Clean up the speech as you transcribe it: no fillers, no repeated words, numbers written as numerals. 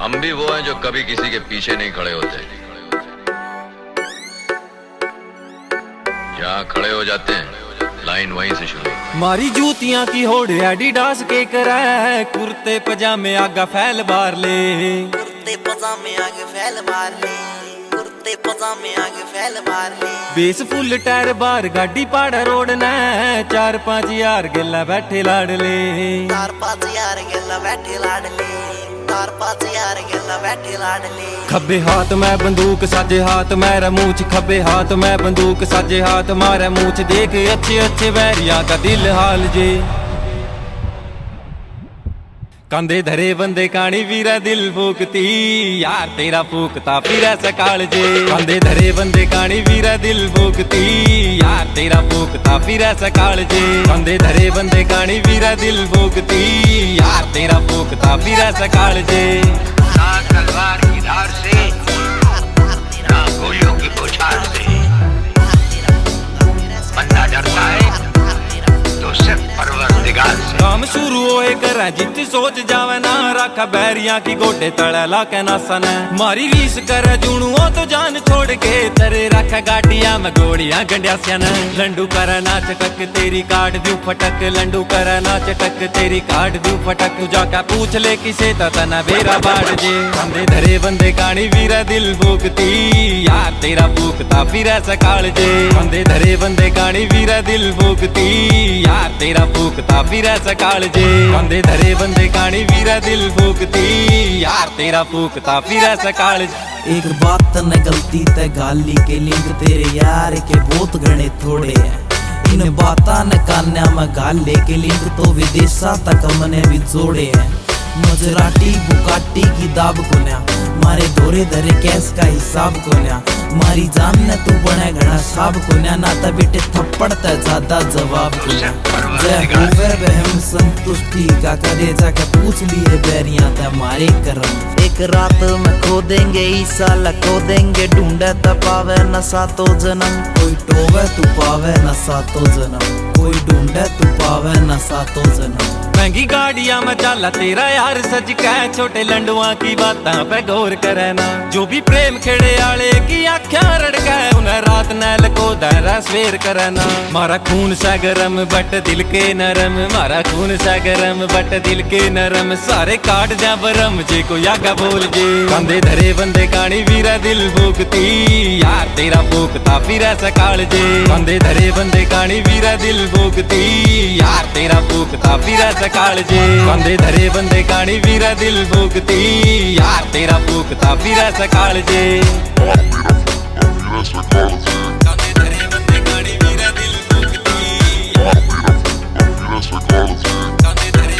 हम भी वो हैं जो कभी किसी के पीछे नहीं खड़े होते, जहाँ खड़े हो जाते हैं लाइन वहीं से शुरू। मारी जूतियां की होड़ एडिडास के करे, कुर्ते पजामे आगा फैल बार ले, कुर्ते पजामे आगे फैल मार ले, कुर्ते पजामे आगे फैल मार ले। बेस फुल टायर बार गाड़ी पाड़ा रोड न, 4-5 यार गेला बैठे लाड़ ले, 4-5 यार गेला बैठे लाड़ ले, 4-5 यार गेला बैठे लाड़ ले। खब्बे हाथ में बंदूक साजे हाथ मेरा मूछ, खब्बे हाथ में बंदूक साजे हाथ मारा मूछ, देख अच्छे अच्छे बैरिया का दिल हाल जे। कंधे धरे बंदे कानी वीरा दिल फूकती, यार तेरा फूकता फिरा सकाल जे। कंधे धरे बंदे कानी वीरा दिल फूकती, यार तेरा फूकता फिरा सकाल जे। कंधे धरे बंदे कानी वीरा दिल फूकती, यार तेरा फूकता फिरा सकाल जे। ना तलवार की धार से, ना गोलियों की बौछार से, बंदा डरता है तो सिर्फ परवरदिगार से। काम शुरू होए करा जित सोच जावे ना, रखा बैरिया की गोटे तड़ा लाके नासन। मारी रीस करे जुणुओ तो जान छोड़ के, तरे रखा गाटिया में गोड़ियां गंड्यासियान। लंडू करे नाच टक तेरी काट दू फटक, लंडू करे नाच टक तेरी काट दू फटक। तू जाके पूछ ले किसे तना बेरा बाड़ जे। कंधे धरे बंदे कानी वीरा दिल फूकती, यार तेरा फूकता फिरा सकाल जे। कंधे धरे बंदे कानी वीरा दिल फूकती, यार तेरा फूकता फिरा सकाल जे। कंधे धरे बंदे कानी वीरा दिल फूकती, यार तेरा फूकता फिरा सकाल जे। एक बात न गलती ते गाली के लिंक तेरे यार के बहुत घने थोड़े हैं। इन बाता न कान्या में गाले के लिंक तो विदेशा तक मने भी जोड़े हैं। मजराटी बुकाटी की दाब कोन्या, मारे धोरे धरे कैस का हिसाब कोन्या। मारी जान ने तू बने घना साब कोन्या, नाता बेटे थप्पड़ ते ज्यादा जवाब कोन्या। जय होवे बहम संतुष्टि का करे जाके पूछ लिए बैरिया ते मारे करम। एक रात में खो देंगे ईसा लखो देंगे, ढूंढे तपावे न सातो जन्म। कोई टोवे तू पावे न सातो जन्म, कोई ढूंढे तू पावे न सातो जन्म। महंगी गाड़ियां में जाला तेरा यार सज के, छोटे लंडुआ की बातां पे गौर करे ना। जो भी प्रेम खेड़े आले की आख्या रड़के, उन्हें रात नैल को दायरा सवेर करे ना। मारा खून सा गरम बट दिल के नरम, मारा खून सा गरम बट दिल के नरम। सारे काट जा बरम जे को आगा बोल जे। कंधे धरे बंदे कानी वीरा दिल फूकती, यार तेरा फूकता फिरा सकाल जे। कंधे धरे बंदे कानी वीरा दिल फूकती, यार तेरा फूकता फिरा सकाल जे। कंधे धरे बंदे कानी वीरा दिल फूकती, यार तेरा फूकता फिरा सकाल जे। कंधे धरे बंदे कानी वीरा दिल फूकती, कंधे धरे